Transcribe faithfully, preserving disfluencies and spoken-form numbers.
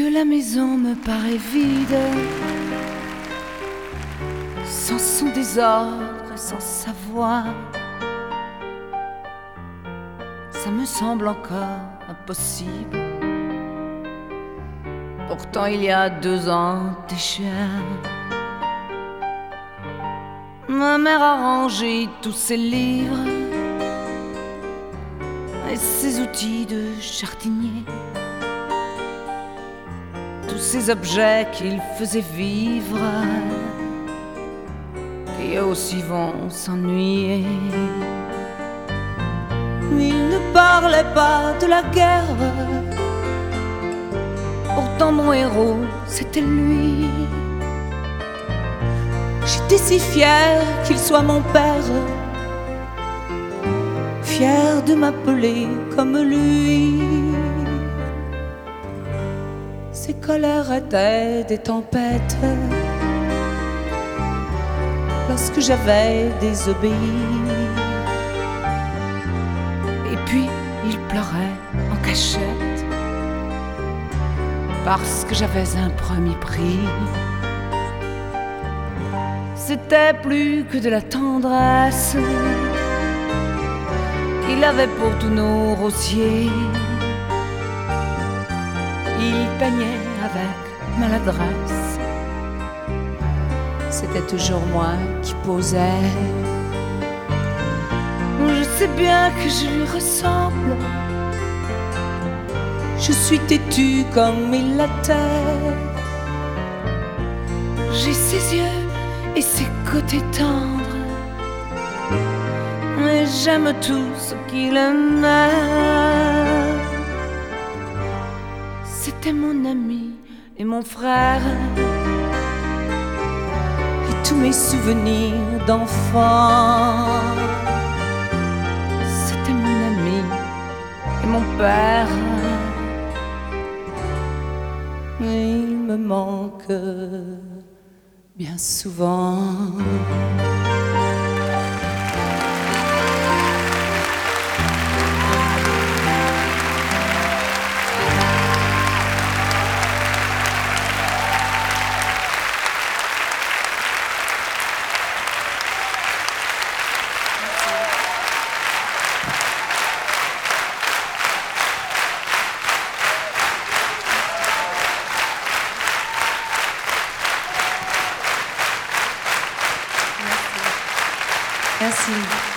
que la maison me paraît vide, sans son désordre et sans sa voix. Ça me semble encore impossible. Pourtant il y a deux ans déjà, ma mère a rangé tous ses livres et ses outils de jardinier, tous ces objets qu'il faisait vivre et aussi vont s'ennuyer. Il ne parlait pas de la guerre, pourtant mon héros c'était lui. J'étais si fière qu'il soit mon père, fière de m'appeler comme lui. Ses colères étaient des tempêtes lorsque j'avais désobéi. Et puis il pleurait en cachette parce que j'avais un premier prix. C'était plus que de la tendresse qu'il avait pour tous nos rosiers. Il peignait avec maladresse, c'était toujours moi qui posais. Je sais bien que je lui ressemble, je suis têtue comme il l'était. J'ai ses yeux et ses côtés tendres, et j'aime tout ce qu'il aimait. C'était mon ami et mon frère, et tous mes souvenirs d'enfant. C'était mon ami et mon père, et il me manque bien souvent. Merci.